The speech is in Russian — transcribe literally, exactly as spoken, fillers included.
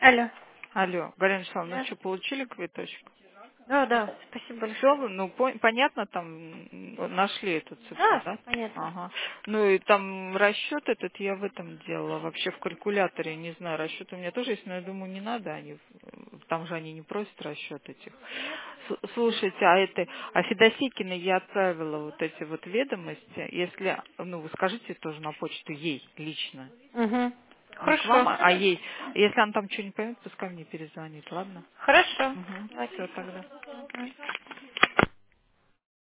Алло. Алло, Галина Вячеславовна, ну Да, что, получили квиточек? да, да, спасибо большое. Все, ну, по- понятно, там м, нашли эту цифру, Да, да? все понятно. Ага. Ну и там расчет этот я в этом делала, вообще в калькуляторе, не знаю, расчет у меня тоже есть, но я думаю, не надо, они, в- там же они не просят расчет этих. Нет? С- Слушайте, а это, а Федосейкиной я отправила вот эти вот ведомости, если, ну, вы скажите тоже на почту ей лично, Угу. не к вам, Хорошо. а ей, если она там что не поймет, пускай мне перезвонит, ладно? Хорошо. Угу. Давайте. Все тогда. Мгм.